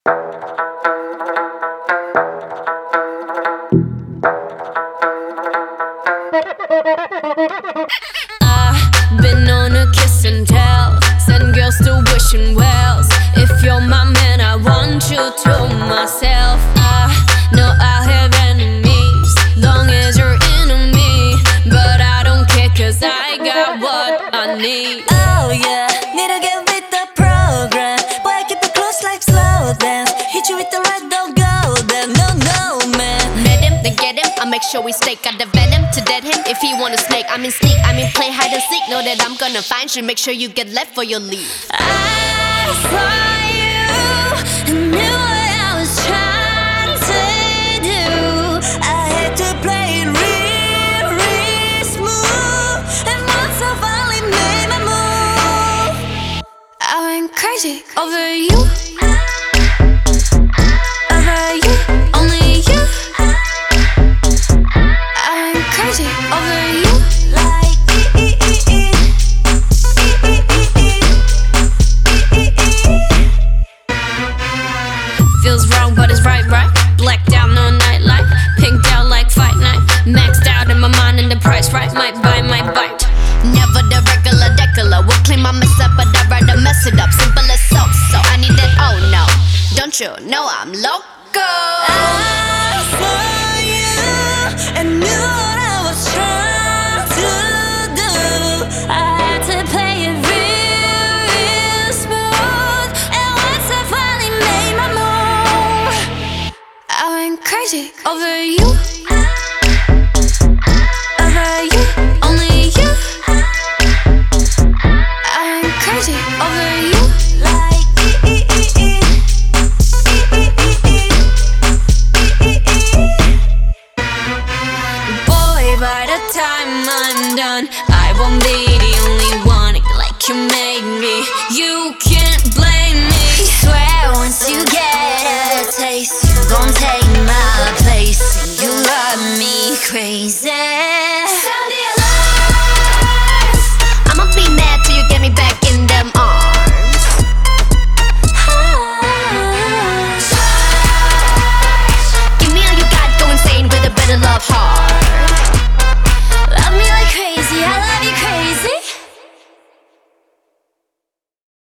I've been on a kiss and tell, send girls to wishing wells. If you're my man, I want you to myself. I know I'll have enemies, long as you're into me. But I don't care, cause I got what I need. Oh yeah, need to get with the program. Boy, keep it close like slow dance. Hit you with the right, don't go there. No, man. Met him, then get him, I'll make sure we stake out the venom to dead him. If he wanna snake, I mean sneak, I mean play hide and seek. Know that I'm gonna find you, make sure you get left for your leave. I saw you and knew what I was trying to do. I had to play it real smooth. And once I finally made my move, I went crazy over you. Over you, only you. I went crazy over you. Like Feels wrong, but it's right. Blacked out, no nightlight. Pinked out like fight night. Maxed out in my mind and the price right. Might buy, might bite. Never the regular decular. Would claim I mess up, but I'd rather mess it up. Simple as so I need that, oh no. Don't you know I'm loco? I saw you and knew what I was trying to do. I had to play it real smooth. And once I finally made my move, I went crazy over you. Over you, only you. I went crazy over you. Like Boy, by the time I'm done, I won't be the only one like you made me. You can't blame me. swear once you get a taste, you gon' take my place. And you love me crazy. Sound the alarms. I'ma be mad till you get me back in them arms. Give me all you got, go insane with a better love heart.